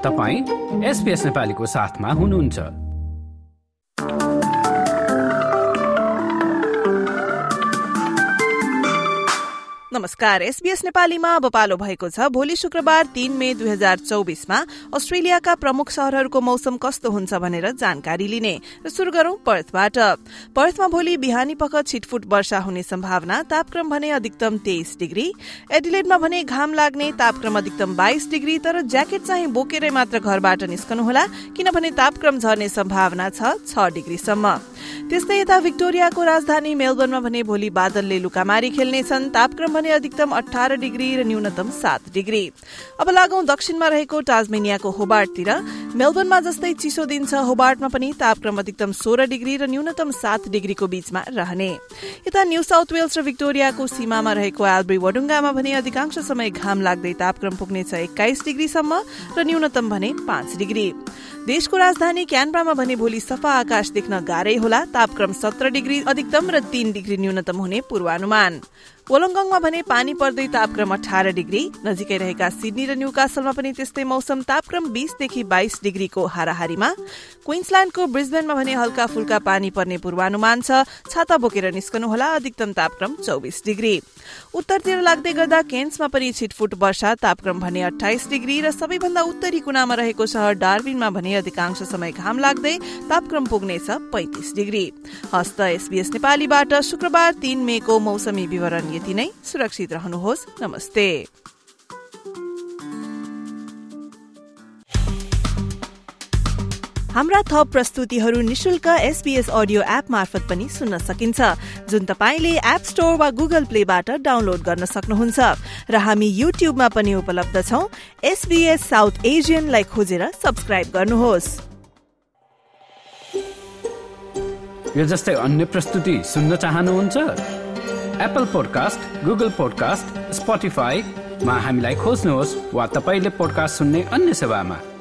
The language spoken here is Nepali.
तपाईं SBS नेपालीको साथमा हुनुहुन्छ। नमस्कार, SBS नेपालीमा अब पालो भएको छ। भोलि शुक्रबार 3 मे 2024मा अस्ट्रेलियाका प्रमुख शहरहरूको मौसम कस्तो हुन्छ भनेर जानकारी लिने। र सुरु गरौं पर्थबाट। पर्थमा भोलि बिहानी पख छिटफुट वर्षा हुने सम्भावना, तापक्रम भने अधिकतम 23 डिग्री। एडिलेडमा भने घाम लाग्ने, तापक्रम अधिकतम 22 डिग्री, तर ज्याकेट चाहिँ बोकेरै मात्र घरबाट निस्कनुहोला किनभने तापक्रम झर्ने सम्भावना छ 6 डिग्रीसम्म। त्यस्तै यता भिक्टोरियाको राजधानी मेलबर्नमा भने भोलि बादलले लुकामारी खेल्नेछन्, तापक्रम भने अधिकतम 18 डिग्री र न्यूनतम 7 डिग्री। अब लागौं दक्षिणमा रहेको टास्मेनियाको होबार्टतिर। मेलबर्नमा जस्तै चिसो दिन छ, होबार्टमा पनि तापक्रम अधिकतम 16 डिग्री र न्यूनतम 7 डिग्रीको बीचमा रहने। यता न्यू साउथ वेल्स र भिक्टोरियाको सीमामा रहेको एल्ब्री वडुङ्गामा भने अधिकांश समय घाम लाग्दै तापक्रम पुग्नेछ 21 डिग्रीसम्म र न्यूनतम भने 5 डिग्री। देशको राजधानी क्यानबरामा भने भोलि सफा आकाश देख्न गाह्रै होला, तापक्रम 17 डिग्री अधिकतम र 3 डिग्री न्यूनतम हुने पूर्वानुमान। वोलंगङमा भने पानी पर्दै तापक्रम 18 डिग्री। नजिकै रहेका सिडनी र न्यूकासलमा पनि त्यस्तै मौसम, तापक्रम 20 देखि 22 डिग्रीको हाराहारीमा। क्वीन्सल्याण्डको ब्रिस्बेनमा भने हल्का फुल्का पानी पर्ने पूर्वानुमान छ, छाता बोकेर निस्कनुहोला, अधिकतम तापक्रम 24 डिग्री। उत्तरतिर लाग्दै गर्दा केन्समा पनि छिटफुट वर्षा, तापक्रम भने 28 डिग्री र सबैभन्दा उत्तरी कुनामा रहेको शहर डार्विनमा भने अधिकांश समय घाम लाग्दै तापक्रम पुग्नेछ 35 डिग्री। हस्त SBS नेपालीबाट शुक्रबार 3 मे को मौसमी विवरण यति नै। सुरक्षित रहनुहोस्। नमस्ते। हाम्रा थप प्रस्तुतिहरू निशुल्क SBS अडियो एप मार्फत पनि सुन्न सकिन्छ, जुन तपाईले एप स्टोर वा गुगल प्लेबाट डाउनलोड गर्न सक्नुहुन्छ। र हामी युट्युबमा पनि उपलब्ध छौं। SBS साउथ एशियनलाई खोजेर सब्स्क्राइब गर्नुहोस्। यो जस्तै अन्य प्रस्तुति सुन्न चाहनुहुन्छ? एप्पल पोडकास्ट, गुगल पोडकास्ट, स्पोटिफाईमा हामीलाई खोज्नुहोस् वा तपाईले पोडकास्ट सुन्ने अन्य सेवामा।